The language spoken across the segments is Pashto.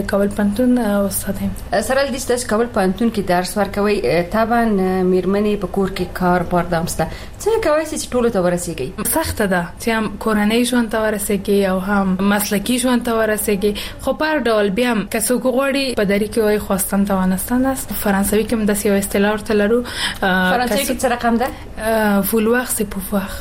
کابل پوهنتون استاد یم. سره د دې کابل پوهنتون کې درس ورکوي، طبعا میرمنې په کور کې کار باردامسته، څنګه کوي چې ټول ته ورسیږي؟ سخت ده چې هم کورنۍ ژوند ته ورسیږي او هم مسلکی ژوند ته ورسیږي، خو پر ډول بیا هم کسو غوړي په دری کې وای خواستن توانستان است. فرانسوي کې هم د یو اصطلاح ورته لرو. فرانسوي کې څه رقم ده؟ vouloir c'est pouvoir.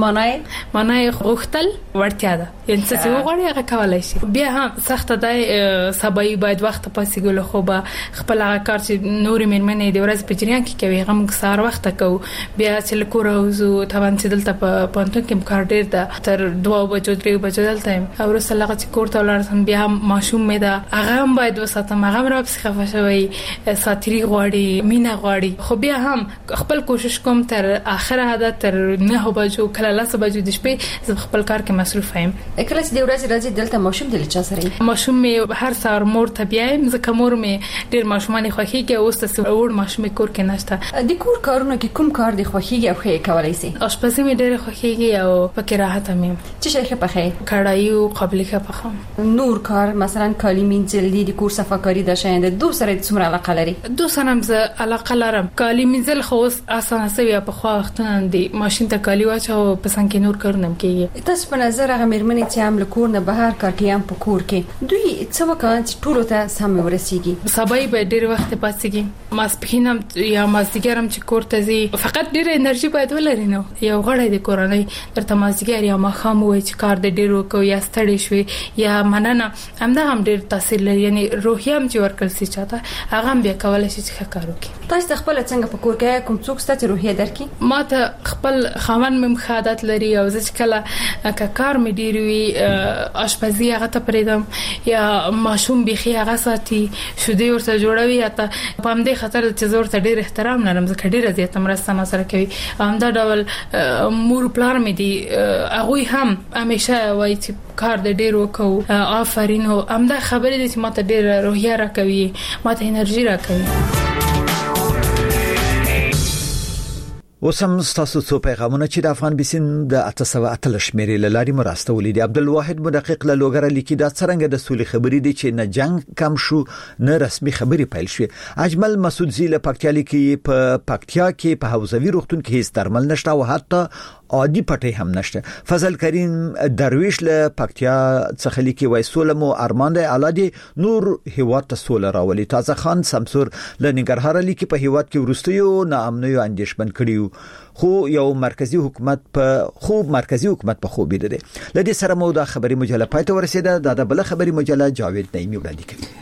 معنی غوښتل ورتیا ده، یعنی څه وغواړي هغه کولای شي. بیا هم سخت ده، سبای باید وخت پاسې ګل خو به خپل هغه کار چې نورې مېرمنې د ورځې په جریان کې کوي هغه موږ سهار وخت کوو، بیا چې له کوره وځو طبعا چې دلته په پوهنتون کې کار ډېر ده، تر 2 بجو 3 بجو دلته یم، او وروسته هغه چې کور ته ولاړم بیا هم ماشوم مې ده هغه هم باید وساتم، هغه هم راپسې خفه شوی، ساتری غواړي، مینا غواړي، خو بیا هم خپل کوشش کوم تر اخره حد تر 9 بجو کله 10 بجو د شپې ز خپل کار کې مصروف یم. کله چې د ورځې راځي دلته ماشوم د لچا سره ماشوم مې هر سهار مور ته بیایم، ځکه مور مې ډېر ماشومان خوښیږي، اوس ته وړ ماشوم کور کې نشته. د کور کارونو کې کوم کار دی خوښیږي او ښه کولای شي؟ آشپزي مې ډېر خوښیږي او پکې راحت یم. څه شي ښه پخې؟ کړای او قابلیکه پخم. نور کار مثلا کالی مینځل د کور صفاکاری د شاند دو سره څومره علاقه لري؟ دو سره هم علاقه لرم. کالی مینځل خو اسانه سوي په خو وختونه دی ماشين ته کالی واچو په څنګه نور کارونه کوي. تاسو په نظر هغه مېرمنې چې هم له کور نه بهر کار کوي هم په کور کې دوی څه وکړي چې ټول ته سم ورسیږي؟ سبای به ډېر وخت پاتېږي، ماسپخینم یا مازدیګرم چې کور ته ځي فقط ډېر انرژي باید ولري، نو یو غړی د کورنۍ درته مازدیګر یا ماښام وای چې کار د ډېر وکړو یا ستړي شوي یا مننه همدا هم ډېر تاثیر لري، یعنی روحیه هم چې ورکل سي چاته هغه هم بیا کولای شي چې کار وکړي. تاسو خپل څنګه په کور کې کوم څوک ستاسو روحیه درکې؟ ما ته خپل خاوند مم خادت لري او ځکه کله کار مې ډیر وی آشپزي هغه ته پریدم یا ماشوم بيخي هغه ساتي شودي ورته جوړوي، یا ته پام دې خاطر چې زور ته ډیر احترام لرم، ځکه ډیر زیات مرسته ما سره کوي. همدا ډول مور پلار مې دي هغه هم همیشه وایي چې کار دې ډیر وکاو، آفرین. او همدا خبرې دي چې ما ته ډیر روحیه راکوي، ما ته انرژي راکوي. وسم تاسو څو پیغامونه چې د افغان بيسین د 808 شمیرې لاري مراستولې دي. عبدالواحد مدقق له لوګره لیکي دا څنګه د سولې خبرې دي چې نه جنگ کم شو نه رسمي خبرې پیل شوه. اجمل مسعود زیله پکتیا لیکي په پکتیا کې په حوزوي روغتون کې هیڅ درمل نشته او حتی عادي پټي هم نشته. فضل کریم درویش له پکتیا څخه لیکي وای سولمو ارمان د اعلی نور هیواد ته سول راولي. تازه خان سمسور له ننګرهار لیکي په هیواد کې ورستیو ناامنیو اندیشمن کړیو خو یو مرکزی حکومت په خوب لیدل. لدې سره مو دا خبري مجله پاتې ورسېده. دا د بل خبري مجله جاوید نعیمی وړاندې کوي.